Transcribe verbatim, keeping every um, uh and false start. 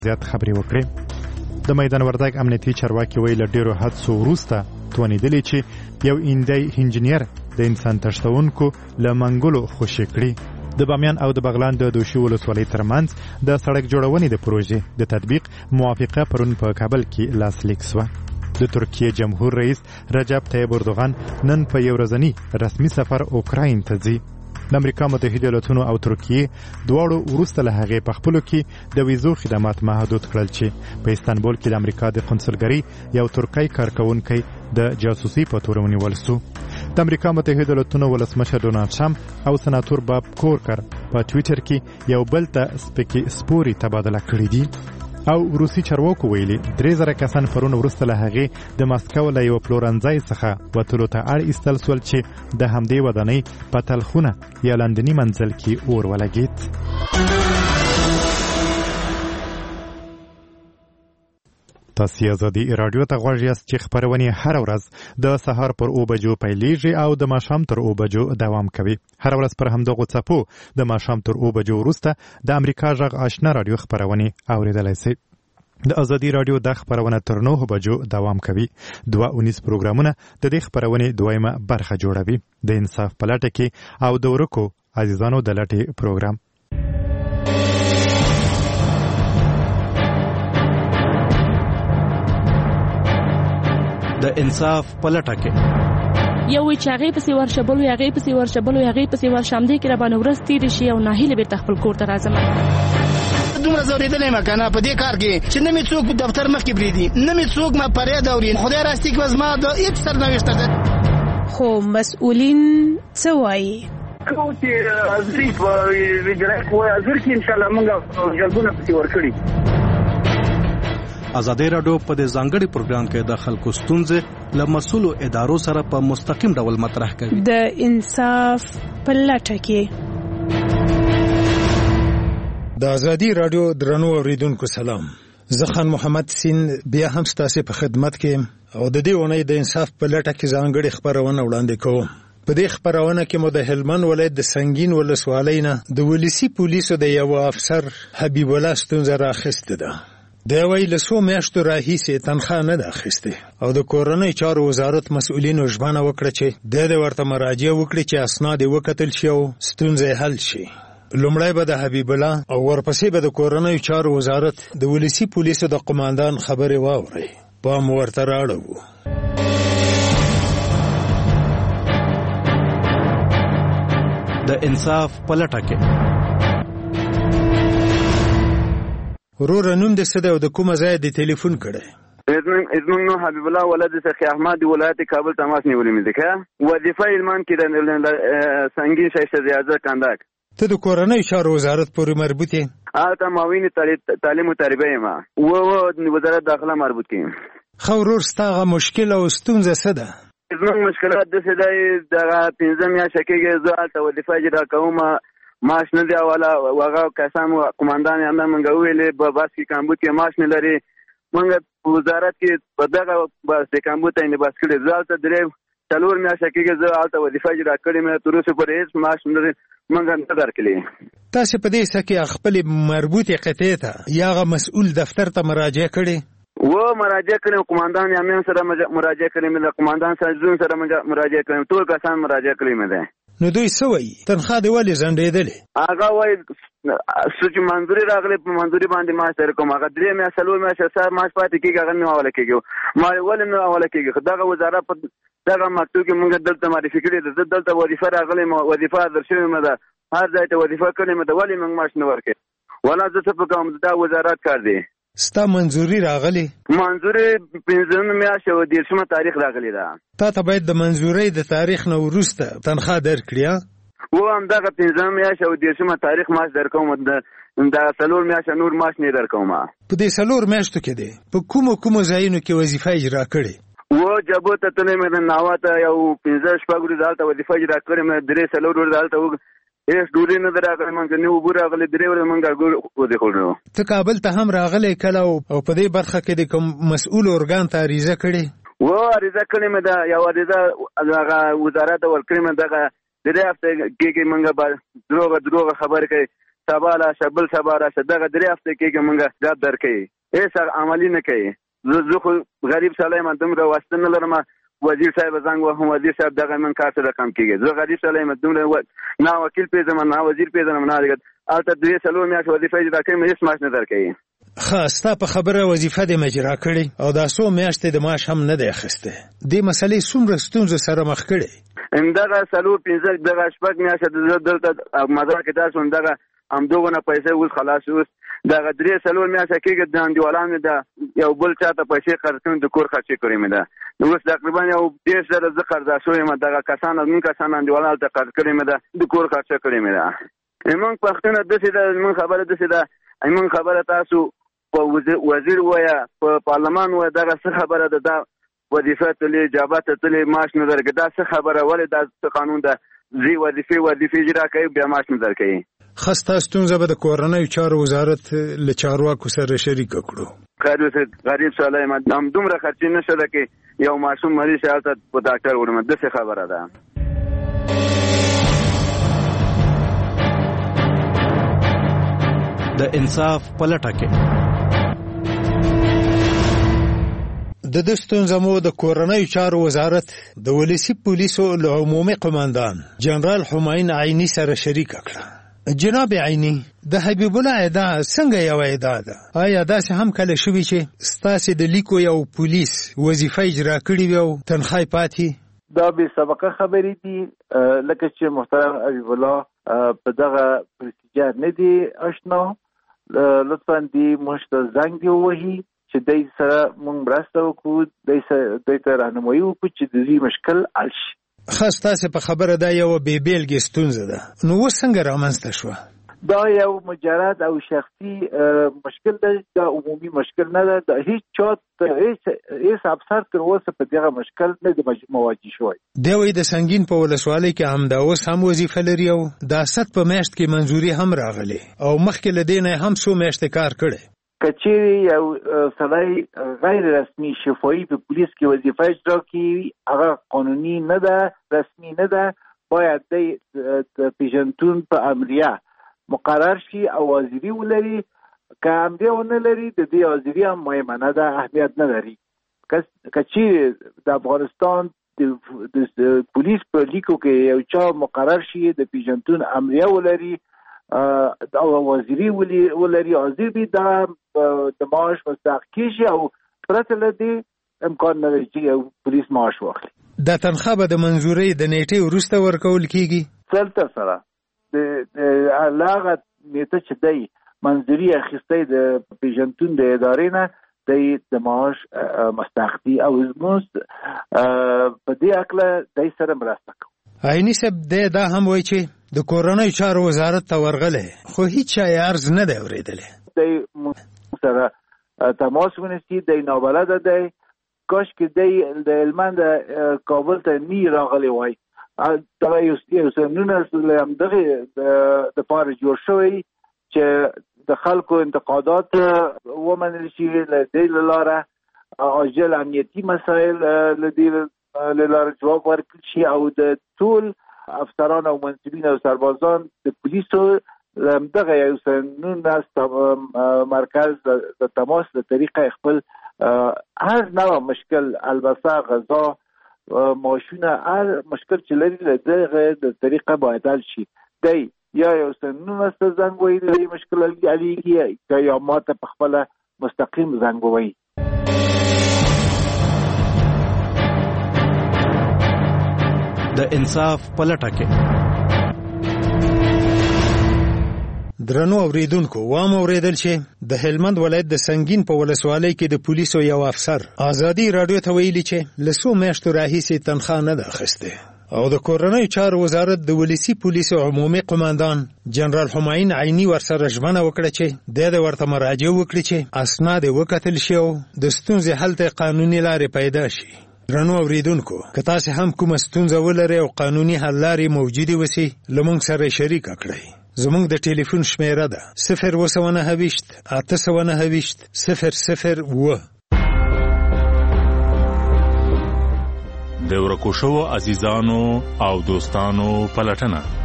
زیات خبرې وکړې. د میدان وردګ امنیتي چارواکي ویل له ډیرو حادثو وروسته توانیدلې چې یو ایندی انجینیر د انسان تښتونکو له منګولو خوشي کړي. د بامیان او د بغلان د دوشي ولسوالۍ ترمنځ د سړک جوړونې د پروژې د تطبیق موافقه پرون په کابل کې لاسلیک شوه. د ترکیې جمهور رئیس رجب طیب اردوغان نن په یو ورځني رسمي سفر اوکراین ته ځي. د امریکا متحده ایالاتونو او ترکیې دواړو وروسته له هغې په خپلو کې د ویزو خدمات محدود کړل چې په استانبول کې د امریکا د قونسلګرۍ یو ترکی کارکونکی د جاسوسي په تور ونیول شو. د امریکا متحده ایالاتونو ولسمشر ډونالډ ټرمپ او سناتور باب کورکر په ټویټر کې یو بل ته سپکې سپوري تبادله کړي دي. او روسي چارواکو ویلي درې زره کسان پرون وروسته له هغې د ماسکو له یو پلورنځای څخه وتلو ته اړ ایستل سول چې د همدې ودانۍ په تلخونه یا لندني منزل کې اور ولګېد. تاسو ازادي رادیو ته غواړئ چې خبرونه هر ورځ د سهار پر او بجو پیلېږي او د ماښام تر او بجو دوام کوي. هر ورځ پر همدغه څپو د ماښام تر او بجو وروسته د امریکا غږ آشنا رادیو خبرونه اوریدلای شئ. د ازادي رادیو د خبرونه تر نهه بجو دوام کوي. دوه اونیز پروګرامونه د دې خبرونه دویمه برخه جوړوي. د انصاف په لټه کې او د ورکو عزیزانو د لټې پروګرام. د انصاف په لټه کې یو وی چې هغې پسې ورشه بل وی هغې پسې ورشه بل وی هغې پسې ورشه همدې کې راباندې ورځ تېرې شي او ناهیلې بېرته خپل کور ته راځم. دومره ځورېدلی یم که نه په دې کار کې چې نه مې څوک دفتر مخکې پرېږدي نه مې څوک ما فریاد اوري. خدای راستي که زما د هېڅ سرنوشته ده. خو مسؤلین څه وایي؟ کوم چې حاضري په اجرایه قوه حاضر کړي انشاءالله موږ جلبونه پسې ورکړي. ازادي رادیو په دې ځانګړي پروګرام کې د خلکو ستونزې له مسؤلو ادارو سره په مستقیم ډول مطرح کوي. د انصاف په لټه کې د ازادي رادیو درنو اوریدونکو سلام. زه خان محمد سین بیا هم ستاسو په خدمت کې او د دې اونۍ د انصاف په لټه کې ځانګړي خبرونه وړاندې کوم. په دې خبرونه کې مو د هلمند ولایت د سنگین ولسوالۍ نه د ولسی پولیسو د یو افسر حبیب الله ستونزه راخسته ده. د یوې له څو میاشتو راهیسې تنخواه نه ده اخیستې او د کورنۍ چارو وزارت مسؤلینو ژمنه وکړه چې د دې ورته مراجعه وکړي چې اسناد یې وکتل شي او ستونزه حل شي. لومړی به د حبیب الله او ورپسې به د کورنۍ چارو وزارت د ولسی پولیسو د قماندان خبرې واوري. پام ورته راړو. د انصاف په لټه کې ورور نوم د سده او د کومه ځای د ټلیفون کړي؟ اسمم نو حبیب الله ولد سخی احمد ولایت کابل تماس نیولې مې ده. وظیفه علمان کې د سنگین شایسته زیاده کانداک. ته د کورنۍ چارو وزارت پورې مربوط یې؟ آتا معاون تعلیم و تربیه یم او وزارت داخله مربوط کیم. خو ورور ستاسو مشکل او ستونزه څه ده؟ زموږ مشکلات د څه دی دغه پنځه میاشتې کېږي زه هلته وظیفه اجرا کوم معاش نه دی والا هغه کسان قماندان یې همدا موږ وویلې په بس کې کامبود کې معاش نه لري. موږ په وزارت کې په دغه بس د کامبود ته انباس کړي زه هلته درې څلور میاشتې کېږي زه هلته وظیفه اجرا کړې مې تر اوسه پورې هېڅ معاش نه دی موږ نه درکړي. تاسو په دې څه کې خپلې مربوطې قطعې ته یا هغه مسؤل دفتر ته مراجعه کړې؟ و مراجعه کړم قماندان یامین سره مراجعه کړم د قماندان سره زون سره مراجعه کړم ټول کسان مراجعه کړم ده. نو دوی څه وایي؟ تنخواه دې ولې ځنډېدلې؟ هغه وایي چې منظوري راغلی په منظوري باندې معاش در کوم هغه درې میاشتې څلور میاشتې سر معاش پاتې کېږي هغه نه حواله کېږي. ما ولې نه حواله کېږي؟ دغه وزارت په دغه مکتوب کې موږ دلته معرفي کړې ده دلته وظیفه راغلی وظیفه حاضر شوې مې ده هر ځای ته وظیفه کړې مې ده ولې موږ معاش نه ورکړې؟ ولا زه څه په کوم دا وزارت کار دی. ستا منظوري راغلی؟ منظوري پنځمه میاشت او دېرشمه تاریخ راغلی ده. تا ته باید د منظورۍ د تاریخ نه وروسته تنخواه درکړي. و همدغه پنځمه میاشت او دېرشمه تاریخ معاش درکوم دا څلور میاشتې نور معاش نه درکوم. په دې څلور میاشتو کې دی په کومو کومو ځایونو کې وظیفه اجرا کړې؟ و جبو ته تللی مې د ناوه ته یو پنځه شپږ ورځې هلته وظیفه اجرا کړې مې درې څلور ورځې هلته هیڅ ډوډۍ نه ده راغلی مونږ نه اوبه راغلې درې ورځې مونږ وځېښولو. ته کابل ته هم راغلی کله او په دې برخه کې د کوم مسؤل ارګان ته عریضه کړې؟ و عریضه کړې مې ده یو عریضه هغه وزارت ته ورکړې مې دغه درې هفتې کېږي مونږ به دروغه دروغه خبرې کوي سبا راشه بل سبا راشه دغه درې هفته کېږي مونږ دا درکوي هېڅ عملي نه کوي. زه خو غریب سړی یم دومره واسطه نه لرم وزیر صاحب زنګ وهم وزیر صاحب دغه من کار سره کم کېږي. زه غریب سړی یم دومره نه وکیل پیژنم نه وزیر پیژنم نه هلته درې څلور میاشتې وظیفه اجرا کوي هېڅ معاش نه درکوي. ښه ستا په خبره وظیفه دې مجرا کړې او دا څو میاشتې د معاش هم نه دی اخیستی. دې مسلې څومره ستونزو سره مخ کړې؟ همدغه څلور پنځه دغه شپږ میاشتې زه دلته مزار کې داسې وم دغه همدغونه پیسې اوس خلاص اوس دغه درې څلور میاشتې کېږي د انډیوالانو د یو بل چا ته پیسې خرڅ کړم د کور خرچې کړې مې ده. اوس تقریبا یو دېرش زره زه قرضه شوی یم دغه کسان زموږ کسان انډیوالانو ته قرض کړې مې ده د کور خرچه کړې مې ده. زموږ پښتونه داسې ده زموږ خبره داسې ده زموږ خبره تاسو په وزیر وایه په پارلمان وایه دغه څه خبره ده دا وظیفه تلې اجابت تلې معاش نه درکوي دا څه خبره ولې دا څه قانون ده زی وظیفې وظیفې اجرا کوي بیا معاش نه درکوي. ښه ستا ستونزه به د کورنیو چارو وزارت له چارواکو سره شریکه کړو. خیر اوسه غریب سړی یم همدومره خرچې نشته ده کې یو ماشوم مریض شي هلته په ډاکټر وړم داسې خبره ده. د انصاف په لټه کې د دې ستونزه مو د کورنیو چارو وزارت د ولسی پولیسو له عمومي قوماندان جنرال حماین عینی سره شریک کړه. جناب عینی د حبیب الله ادعا څنګه یو ادعا ده؟ آیا داسې هم کله شوي چې ستاسې د لیکو یو پولیس وظیفه اجرا کړې وي او تنخواه پاتې؟ دا بې سابقه خبرې دي لکه چې محترم حبیب الله په دغه پروسیجر نه دی اشنا. لطفا دی موږ ته زنګ دی ووهي چې دوی سره موږ مرسته وکړو دوی ته راهنمایي وکړو چې د دوی مشکل حل شي. ښه ستاسې په خبره دا یوه بې بېلګې ستونزه ده نو اوس څنګه رامنځته شوه؟ دا یو مجرد او شخصي مشکل ده دا عمومي مشکل نه ده د هیڅ چا هیڅ افسر تر اوسه په دغه مشکل نه دی مواجه شوی. دی وایي د سنګین په ولسوالۍ کې همدا اوس هم وظیفه لري او د اسد په میاشت کې منظوري هم راغلی او مخکې له دې نه هم څو میاشتې کار کړی. که چیرې یو سړی غیر رسمي شفاهي په پولیس کې وظیفه اجرا کړي هغه قانوني نه ده رسمي نه ده باید دی د پیژنتون په امریه مقرر شي او حاضري ولري. که امریه ونه لري د دې حاضري هم مهمه ده اهمیت نه لري. که چیرې د افغانستان د پولیس په لیکو کې یو چا مقرر شي د پیژنتون امریه ولري او وزیری ولري حاضر وي دا د معاش مستحق کېږي او پرته له دې امکان نه لري چې یو پولیس معاش واخلي. دا تنخواه به د منظورۍ د نیټې وروسته ورکول کېږي؟ سلته سره د هغه نیټه چې دی منظوري اخیستی د پیژنتون د ادارې نه دی د معاش مستحق دي او زموږ په دې هکله دی سره مرسته کوو. عیني صاحب دی دا هم وایي چې د کورنیو چارو وزارت ته ورغلی خو هیڅ چا یې عرض نه دی اورېدلی. دی سره تماس ونیسي دی نابلده دی کاشکې دی د هلمند کابل ته نی راغلی وای دا یو سمنونه همدغې دپاره جوړ شوی چې د خلکو انتقادات ومنل شي له دې له لاره عاجل امنیتي مسایل له دې له لاره جواب ورکړل شي او د ټول افسران او منصبین او سربازان د پولیسو همدغه یو سمنونه مرکز د تماس له طریقه خپل هر نوع مشکل البته غذا ماشونه هر مشکل چې لري له دغه د طریقه باید حل شي. دی یا یو سمنونه ته زنګ وایي د دې مشکل حلیږي یا ماته په خپله مستقیم زنګ ووایي. د انصاف په لټه کې درنو اوریدونکو وام اوریدل چې د هلمند ولایت د سنگین په ولسوالۍ کې د پولیسو یو افسر ازادي رادیو ته ویلي چې له څو میاشتو راهیسې تنخواه نه ده اخیستې او د کورنیو چارو وزارت د ولسی پولیسو عمومي قوماندان جنرال حماین عینی ورسره ژمنه وکړه چې د دې ورته مراجعه وکړي چې اسناد وکتل شي او د ستونزې حل ته قانوني لارې پیدا شي. درنو اوریدونکو که تاسو هم کومه ستونزه ولرئ او قانوني حل لارې موجودې وسي له موږ سره شریک کړئ. زموږ د ټلیفون شمیره ده صفر اووه سوه نهه ویشت اته سوه نهه ویشت صفر صفر اووه. د ورکو شوو عزیزانو او دوستانو پلټنه